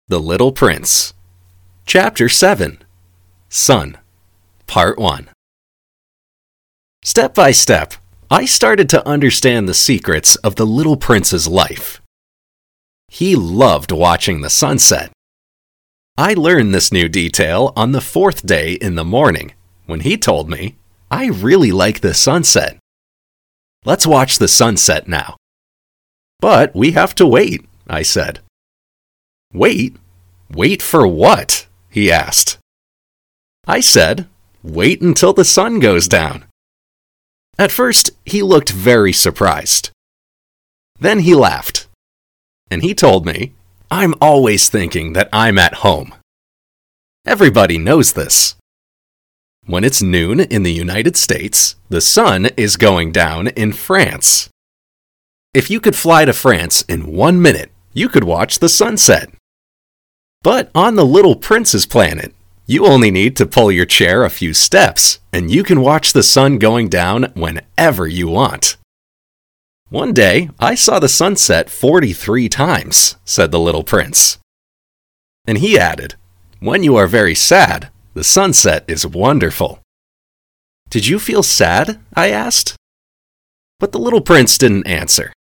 The Little Prince. Chapter 7. Sun. Part 1. Step by step, I started to understand the secrets of the Little Prince's life. He loved watching the sunset. I learned this new detail on the fourth day in the morning when he told me, "I really like the sunset. Let's watch the sunset now." "But we have to wait," I said. "Wait? Wait for what?" he asked. I said, "Wait until the sun goes down." At first, he looked very surprised. Then he laughed. And he told me, "I'm always thinking that I'm at home." Everybody knows this. When it's noon in the United States, the sun is going down in France. If you could fly to France in 1 minute, you could watch the sunset. But on the Little Prince's planet, you only need to pull your chair a few steps, and you can watch the sun going down whenever you want. "One day, I saw the sunset 43 times, said the Little Prince. And he added, "When you are very sad, the sunset is wonderful." "Did you feel sad?" I asked. But the Little Prince didn't answer.